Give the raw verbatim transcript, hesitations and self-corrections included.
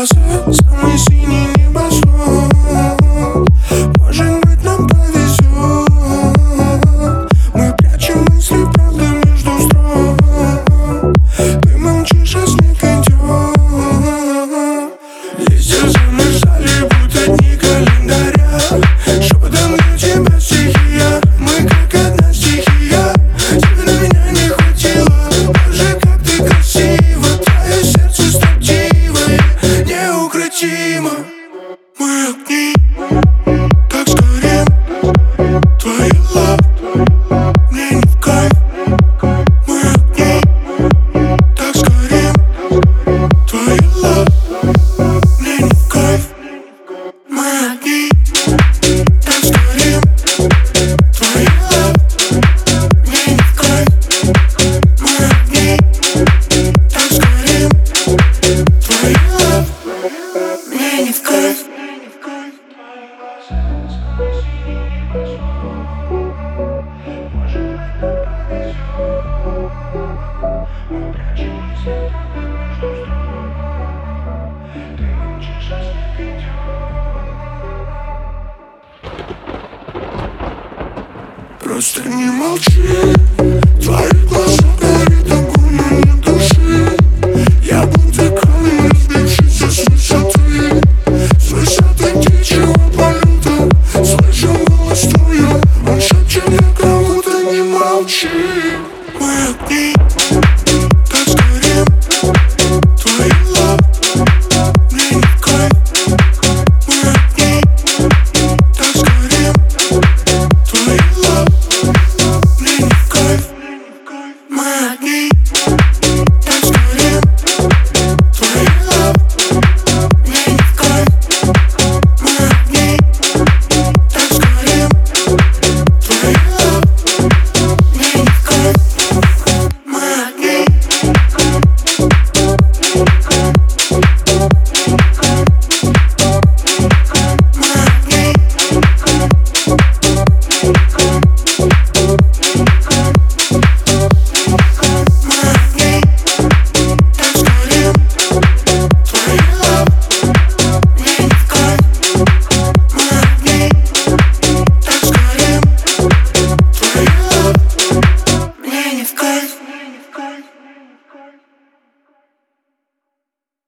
глаза, самый синий небосвод. Может быть, нам повезет. Мы прячем мысли, правда, между строк. Ты молчишь, а снег идет. Листья замерзали, будто дни календаря. Шепотом для тебя стихия. Мы как одна стихия. Тебе на меня не хватило. Боже, как ты красива. Твое сердце строптивое, неукротимо. Мы огни, так сгорим. Твои лап мне не в кайф. Мы огни, так сгорим. Твои лап мне не в кайф. Мы огни, так сгорим. Твои лап мне не в кайф. Мы огни, так сгорим. Твои лап мне не в кайф. Мы прячем мысли, правда, между строк. Ты молчишь, а снег идет. Просто не молчи.